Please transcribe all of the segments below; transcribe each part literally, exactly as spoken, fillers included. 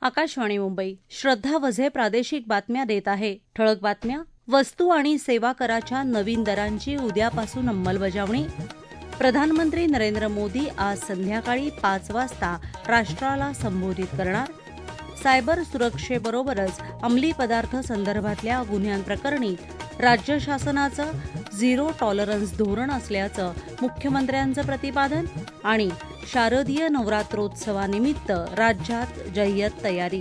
आकाशवाणी मुंबई. श्रद्धा वझे प्रादेशिक बातम्या देत आहे. ठळक बातम्या. वस्तू आणि सेवा कराच्या नवीन दरांची उद्यापासून अंमलबजावणी. प्रधानमंत्री नरेंद्र मोदी आज संध्याकाळी पाच वाजता राष्ट्राला संबोधित करणार. सायबर सुरक्षेबरोबरच अंमली पदार्थ संदर्भातल्या गुन्ह्यांप्रकरणी राज्य शासनाचं झिरो टॉलरन्स धोरण असल्याचं मुख्यमंत्र्यांचं प्रतिपादन. आणि शारदीय नवरात्रोत्सवानिमित्त राज्यात जय्यत तयारी.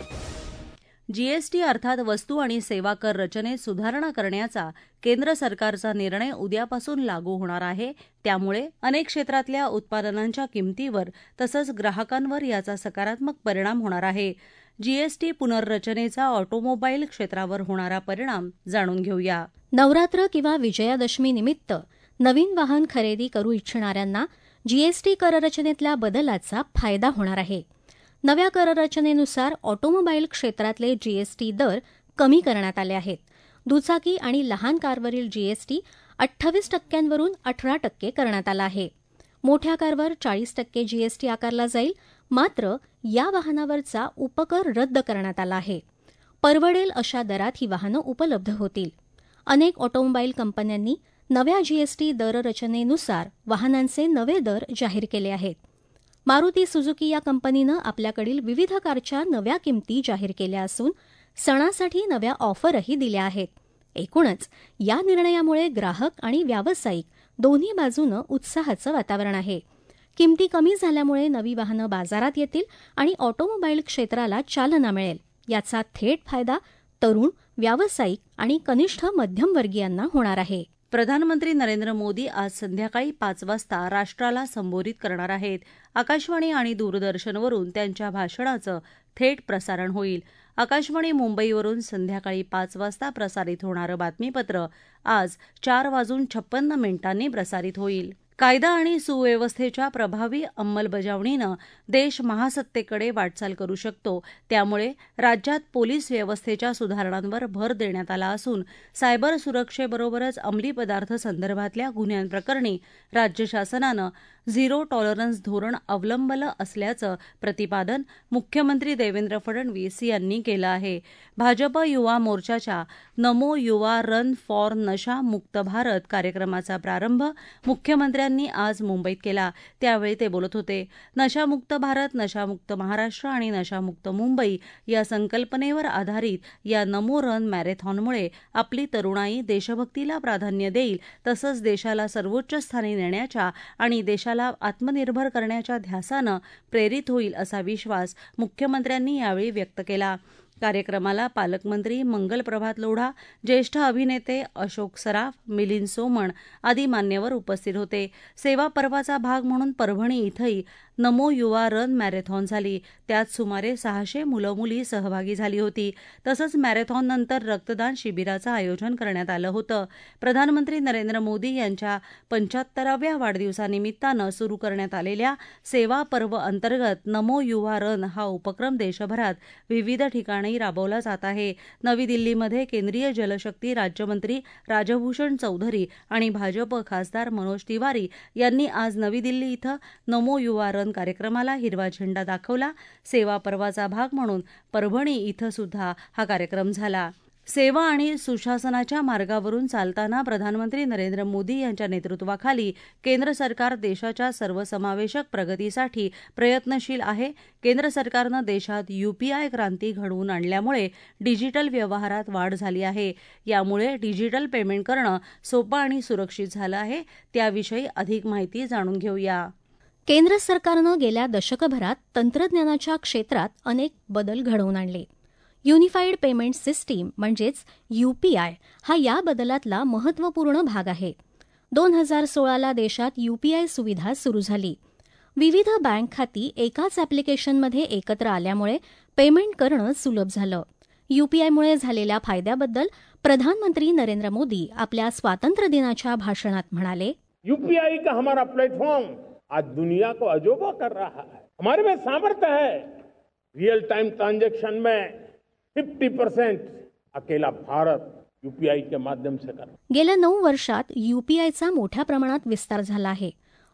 जीएसटी अर्थात वस्तू आणि सेवा कर रचनेत सुधारणा करण्याचा केंद्र सरकारचा निर्णय उद्यापासून लागू होणार आहे. त्यामुळे अनेक क्षेत्रातल्या उत्पादनांच्या किमतीवर तसंच ग्राहकांवर याचा सकारात्मक परिणाम होणार आहे. जीएसटी पुनर्रचनेचा ऑटोमोबाईल क्षेत्रावर होणारा परिणाम जाणून घेऊया. नवरात्र किंवा विजयादशमी निमित्त नवीन वाहन खरेदी करू इच्छिणाऱ्यांना जीएसटी कररचनेतल्या बदलाचा फायदा होणार आहे. नव्या कररचनेनुसार ऑटोमोबाईल क्षेत्रातले जीएसटी दर कमी करण्यात आले आहेत. दुचाकी आणि लहान कारवरील जीएसटी अठ्ठावीस टक्क्यांवरून अठरा टक्के करण्यात आला आहे. मोठ्या कारवर चाळीस टक्के जीएसटी आकारला जाईल. मात्र या वाहनावरचा उपकर रद्द करण्यात आला आहे. परवडेल अशा दरात ही वाहनं उपलब्ध होतील. अनेक ऑटोमोबाईल कंपन्यांनी नव्या जीएसटी दररचनेनुसार वाहनांचे नवे दर जाहीर केले आहेत. मारुती सुझुकी या कंपनीनं आपल्याकडील विविध कारच्या नव्या किमती जाहीर केल्या असून सणासाठी नव्या ऑफरही दिल्या आहेत. एकूणच या निर्णयामुळे ग्राहक आणि व्यावसायिक दोन्ही बाजूनं उत्साहाचं वातावरण आहे. किमती कमी झाल्यामुळे नवी वाहनं बाजारात येतील आणि ऑटोमोबाईल क्षेत्राला चालना मिळेल. याचा थेट फायदा तरुण, व्यावसायिक आणि कनिष्ठ मध्यमवर्गीयांना होणार आहे. प्रधानमंत्री नरेंद्र मोदी आज संध्याकाळी पाच वाजता राष्ट्राला संबोधित करणार आहेत. आकाशवाणी आणि दूरदर्शनवरून त्यांच्या भाषणाचं थेट प्रसारण होईल. आकाशवाणी मुंबईवरून संध्याकाळी पाच वाजता प्रसारित होणारं बातमीपत्र आज चार वाजून छप्पन्न मिनिटांनी प्रसारित होईल. कायदा आणि सुव्यवस्थेच्या प्रभावी अंमलबजावणीनं देश महासत्तेकडे वाटचाल करू शकतो. त्यामुळे राज्यात पोलीस व्यवस्थेच्या सुधारणांवर भर देण्यात आला असून सायबर सुरक्षेबरोबरच अंमली पदार्थ संदर्भातल्या गुन्ह्यांप्रकरणी राज्य शासनानं झिरो टॉलरन्स धोरण अवलंबलं असल्याचं प्रतिपादन मुख्यमंत्री देवेंद्र फडणवीस यांनी केलं आहे. भाजप युवा मोर्चाच्या नमो युवा रन फॉर नशा मुक्त भारत कार्यक्रमाचा प्रारंभ मुख्यमंत्र्यांनी आज मुंबईत केला. त्यावेळी ते बोलत होते. नशामुक्त भारत, नशामुक्त महाराष्ट्र आणि नशामुक्त मुंबई या संकल्पनेवर आधारित या नमो रन मॅरेथॉनमुळे आपली तरुणाई देशभक्तीला प्राधान्य देईल, तसंच देशाला सर्वोच्च स्थानी नेण्याच्या आणि देशाला आत्मनिर्भर करण्याच्या ध्यासानं प्रेरित होईल असा विश्वास मुख्यमंत्र्यांनी यावेळी व्यक्त केला. कार्यक्रमाला पालकमंत्री मंगलप्रभात लोढा, ज्येष्ठ अभिनेते अशोक सराफ, मिलिंद सोमण आदी मान्यवर उपस्थित होते. सेवा पर्वाचा भाग म्हणून परभणी इथंही नमो युवा रन मॅरेथॉन झाली. त्यात सुमारे सहाशे मुलं मुली सहभागी झाली होती. तसंच मॅरेथॉननंतर रक्तदान शिबिराचं आयोजन करण्यात आलं होतं. प्रधानमंत्री नरेंद्र मोदी यांच्या पंच्याहत्तराव्या वाढदिवसानिमित्तानं सुरू करण्यात आलेल्या सेवा पर्व अंतर्गत नमो युवा रन हा उपक्रम देशभरात विविध ठिकाणी राबवला जात आहे. नवी दिल्लीमध्ये केंद्रीय जलशक्ती राज्यमंत्री राजभूषण चौधरी आणि भाजप खासदार मनोज तिवारी यांनी आज नवी दिल्ली इथं नमो युवा रन कार्यक्रमाला हिरवा झेंडा दाखवला. सेवा पर्वाचा भाग म्हणून परभणी इथं सुद्धा हा कार्यक्रम झाला. सेवा आणि सुशासनाच्या मार्गावरून चालताना प्रधानमंत्री नरेंद्र मोदी यांच्या नेतृत्वाखाली केंद्र सरकार देशाच्या सर्वसमावेशक प्रगतीसाठी प्रयत्नशील आहे. केंद्र सरकारनं देशात यूपीआय क्रांती घडवून आणल्यामुळे डिजिटल व्यवहारात वाढ झाली आहे. यामुळे डिजिटल पेमेंट करणं सोपं आणि सुरक्षित झालं आहे. त्याविषयी अधिक माहिती जाणून घेऊया. केंद्र सरकारनं गेल्या दशकभरात तंत्रज्ञानाच्या क्षेत्रात अनेक बदल घडवून आणले. युनिफाईड पेमेंट सिस्टीम म्हणजेच यूपीआय हा या बदलातला महत्त्वपूर्ण भाग आहे. दोन हजार सोळाला देशात यूपीआय सुविधा सुरू झाली. विविध बँक खाती एकाच ॲप्लिकेशनमध्ये एकत्र आल्यामुळे पेमेंट करणं सुलभ झालं. यूपीआयमुळे झालेल्या फायद्याबद्दल प्रधानमंत्री नरेंद्र मोदी आपल्या स्वातंत्र्य दिनाच्या भाषणात म्हणाले, यूपीआई का हमारा प्लेटफॉर्म आज दुनिया को अजोबा कर रहा है. हमारे में सामर्थ्य है. रियल टाइम ट्रांजैक्शन में पचास परसेंट अकेला भारत यूपीआई के माध्यम से कर. गेल्या नऊ वर्षात यूपीआयचा मोठ्या प्रमाणात विस्तार झाला आहे.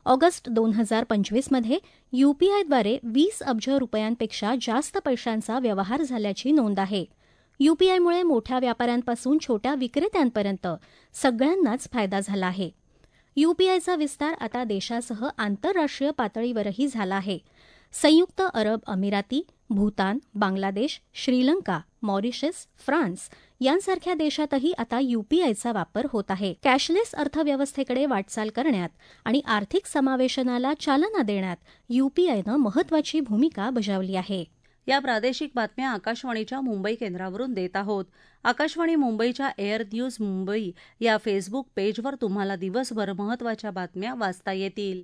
ऑगस्ट दोन हजार पंचवीसमध्ये यूपीआयद्वारे वीस अब्ज रुपयांपेक्षा जास्त पैशांचा व्यवहार झाल्याची नोंद आहे. यूपीआयमुळे मोठ्या व्यापाऱ्यांपासून छोट्या विक्रेत्यांपर्यंत सगळ्यांनाच फायदा झाला आहे. यूपीआयचा विस्तार आता देशासह आंतरराष्ट्रीय पातळीवरही झाला आहे. संयुक्त अरब अमिराती, भूतान, बांगलादेश, श्रीलंका, मॉरिशस, फ्रान्स यांसारख्या देशातही आता यूपीआयचा वापर होत आहे. कॅशलेस अर्थव्यवस्थेकडे वाटचाल करण्यात आणि आर्थिक समावेशनाला चालना देण्यात यूपीआयनं महत्त्वाची भूमिका बजावली आहे. या प्रादेशिक बातम्या आकाशवाणीच्या मुंबई केंद्रावरून देत आहोत. आकाशवाणी मुंबईच्या एअर न्यूज मुंबई या फेसबुक पेजवर तुम्हाला दिवसभर महत्त्वाच्या बातम्या वाचता येतील.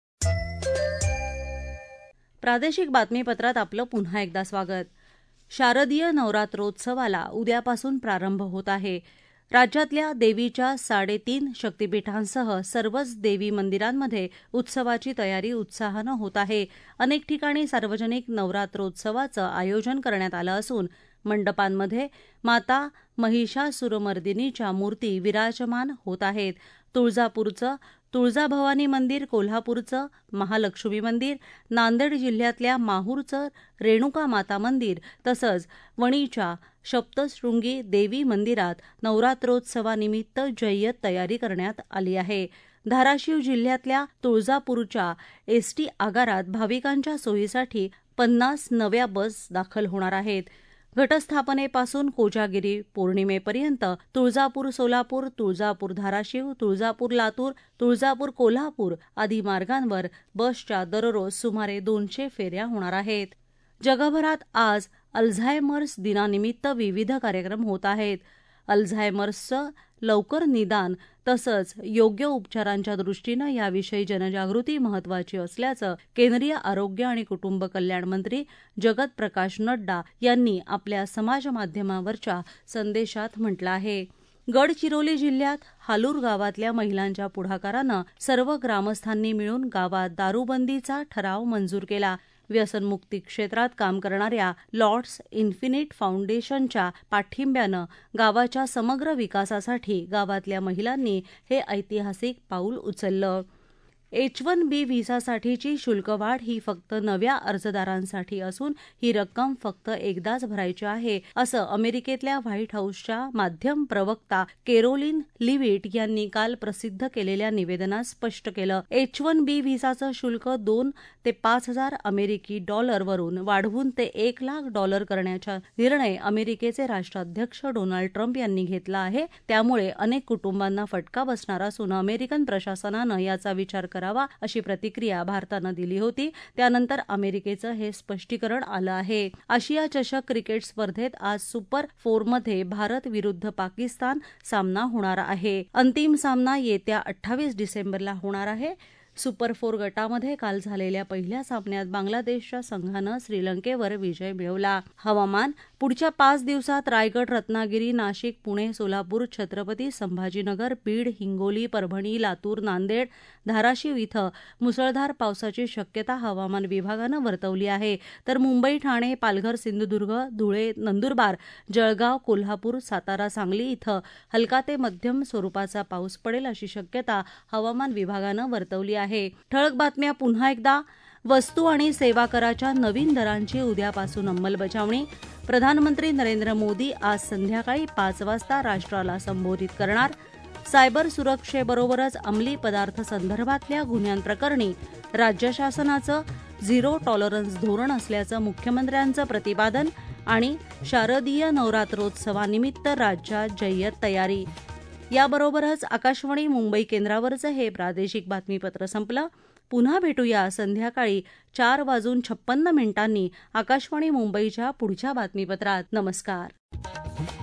प्रादेशिक बातमीपत्रात आपलं पुन्हा एकदा स्वागत. शारदीय नवरात्रोत्सवाला उद्यापासून प्रारंभ होत आहे. राज्यातल्या देवीच्या साडेतीन शक्तिपीठांसह सर्वच देवी मंदिरांमध्ये उत्सवाची तयारी उत्साहानं होत आहे. अनेक ठिकाणी सार्वजनिक नवरात्रोत्सवाचं आयोजन करण्यात आलं असून मंडपांमध्ये माता महिषासुरमर्दिनीच्या मूर्ती विराजमान होत आहेत. तुळजापूरचं तुळजाभवानी मंदिर, कोल्हापूरचं महालक्ष्मी मंदिर, नांदेड जिल्ह्यातल्या माहूरचं रेणुका माता मंदिर तसंच वणीच्या सप्तशृंगी देवी मंदिरात नवरात्रोत्सवानिमित्त जय्यत तयारी करण्यात आली आहे. धाराशिव जिल्ह्यातल्या तुळजापूरच्या एसटी आगारात भाविकांच्या सोयीसाठी पन्नास नव्या बस दाखल होणार आहेत. घटस्थापनेपासून कोजागिरी पौर्णिमेपर्यंत तुळजापूर सोलापूर, तुळजापूर धाराशिव, तुळजापूर लातूर, तुळजापूर कोल्हापूर आदी मार्गांवर बसच्या दररोज सुमारे दोनशे फेऱ्या होणार आहेत. जगभरात आज अल्झायमर्स दिनानिमित्त विविध कार्यक्रम होत आहेत. अल्झायमर्सचं लवकर निदान तसंच योग्य उपचारांच्या दृष्टीनं याविषयी जनजागृती महत्त्वाची असल्याचं केंद्रीय आरोग्य आणि कुटुंब कल्याण मंत्री जगत प्रकाश नड्डा यांनी आपल्या समाजमाध्यमावरच्या संदेशात म्हटलं आहे. गडचिरोली जिल्ह्यात हालूर गावातल्या महिलांच्या पुढाकारानं सर्व ग्रामस्थांनी मिळून गावात दारूबंदीचा ठराव मंजूर केला. व्यसनमुक्ती क्षेत्रात काम करणाऱ्या लॉर्ड्स इन्फिनिट फाउंडेशनच्या पाठिंब्यानं गावाच्या समग्र विकासासाठी गावातल्या महिलांनी हे ऐतिहासिक पाऊल उचललं. एच वन बी व्हिसासाठीची शुल्कवाढ ही फक्त नव्या अर्जदारांसाठी असून ही रक्कम फक्त एकदाच भरायची आहे असं अमेरिकेतल्या व्हाईट हाऊसच्या माध्यम प्रवक्ता केरोलिन लिविट यांनी काल प्रसिद्ध केलेल्या निवेदनात स्पष्ट केलं. एच वन बी व्हिसाचं शुल्क दोन ते पाच हजार अमेरिकी डॉलरवरून वाढवून ते एक लाख डॉलर करण्याचा निर्णय अमेरिकेचे राष्ट्राध्यक्ष डोनाल्ड ट्रम्प यांनी घेतला आहे. त्यामुळे अनेक कुटुंबांना फटका बसणार असून अमेरिकन प्रशासनानं याचा विचार करावा अशी प्रतिक्रिया भारतानं दिली होती. त्यानंतर अमेरिकेचं हे स्पष्टीकरण आलं आहे. आशिया चषक क्रिकेट स्पर्धेत आज सुपर फोरमध्ये भारत विरुद्ध पाकिस्तान सामना होणार आहे. अंतिम सामना येत्या अठ्ठावीस डिसेंबरला होणार आहे. सुपर फोर गटामध्ये काल झालेल्या पहिल्या सामन्यात बांगलादेशच्या संघानं श्रीलंकेवर विजय मिळवला. हवामान. पुढच्या पाच दिवसात रायगड, रत्नागिरी, नाशिक, पुणे, सोलापूर, छत्रपती संभाजीनगर, बीड, हिंगोली, परभणी, लातूर, नांदेड, धाराशिव इथं मुसळधार पावसाची शक्यता हवामान विभागानं वर्तवली आहे. तर मुंबई, ठाणे, पालघर, सिंधुदुर्ग, धुळे, नंदुरबार, जळगाव, कोल्हापूर, सातारा, सांगली इथं हलका ते मध्यम स्वरूपाचा पाऊस पडेल अशी शक्यता हवामान विभागानं वर्तवली आहे. ठळक बातम्या पुन्हा एकदा. वस्तू आणि सेवा कराच्या नवीन दरांची उद्यापासून अंमलबजावणी. प्रधानमंत्री नरेंद्र मोदी आज संध्याकाळी पाच वाजता राष्ट्राला संबोधित करणार. सायबर सुरक्षेबरोबरच अंमली पदार्थ संदर्भातल्या गुन्ह्यांप्रकरणी राज्य शासनाचं झिरो टॉलरन्स धोरण असल्याचं मुख्यमंत्र्यांचं प्रतिपादन. आणि शारदीय नवरात्रोत्सवानिमित्त राज्यात जय्यत तयारी. याबरोबरच आकाशवाणी मुंबई केंद्रावरचं हे प्रादेशिक बातमीपत्र संपलं. पुन्हा भेटूया संध्याकाळी चार वाजून छप्पन्न मिनिटांनी आकाशवाणी मुंबईच्या पुढच्या बातमीपत्रात. नमस्कार.